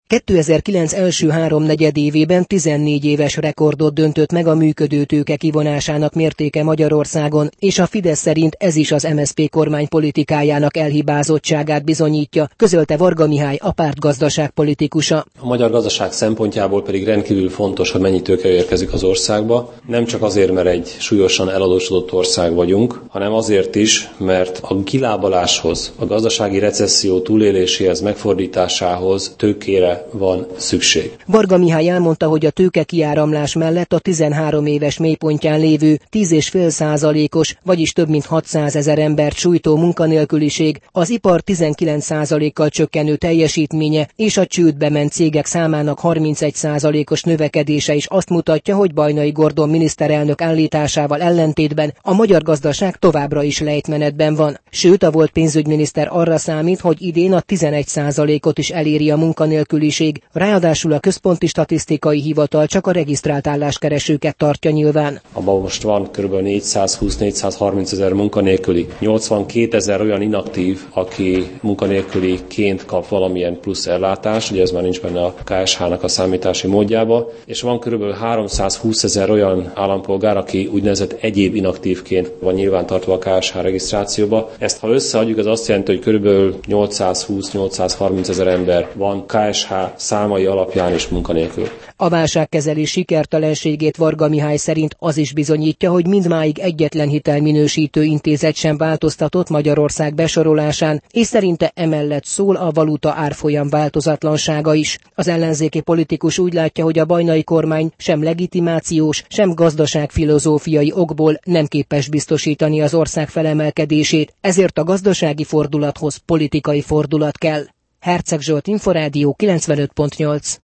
2009 első háromnegyedévében 14 éves rekordot döntött meg a működő tőke kivonásának mértéke Magyarországon, és a Fidesz szerint ez is az MSZP kormány politikájának elhibázottságát bizonyítja, közölte Varga Mihály, a párt gazdaságpolitikusa. A magyar gazdaság szempontjából pedig rendkívül fontos, hogy mennyi tőke érkezik az országba. Nem csak azért, mert egy súlyosan eladósodott ország vagyunk, hanem azért is, mert a kilábaláshoz, a gazdasági recesszió túléléséhez, megfordításához tőkére van szükség. Varga Mihály elmondta, hogy a tőke kiáramlás mellett a 13 éves mélypontján lévő 10,5%-os, vagyis több mint 600 000 embert sújtó munkanélküliség, az ipar 19%-kal csökkenő teljesítménye és a csődbe ment cégek számának 31%-os növekedése is azt mutatja, hogy Bajnai Gordon miniszterelnök állításával ellentétben a magyar gazdaság továbbra is lejtmenetben van. Sőt, a volt pénzügyminiszter arra számít, hogy idén a 11%-ot is eléri a munkanélküliség. Ráadásul a Központi Statisztikai Hivatal csak a regisztrált álláskeresőket tartja nyilván. Abban most van kb. 420-430 000 munkanélküli, 82 000 olyan inaktív, aki munkanélküliként kap valamilyen plusz ellátást, ugye ez már nincs benne a KSH-nak a számítási módjába, és van kb. 320 000 olyan állampolgár, aki úgynevezett egyéb inaktívként van nyilvántartva a KSH regisztrációba. Ezt ha összeadjuk, az azt jelenti, hogy kb. 820-830 000 ember van KSH számai alapján is munkanélkül. A válságkezelés sikertelenségét Varga Mihály szerint az is bizonyítja, hogy mindmáig egyetlen hitelminősítő intézet sem változtatott Magyarország besorolásán, és szerinte emellett szól a valuta árfolyam változatlansága is. Az ellenzéki politikus úgy látja, hogy a bajnai kormány sem legitimációs, sem gazdaságfilozófiai okból nem képes biztosítani az ország felemelkedését, ezért a gazdasági fordulathoz politikai fordulat kell. Herceg Zsolt, Inforádió 95.8.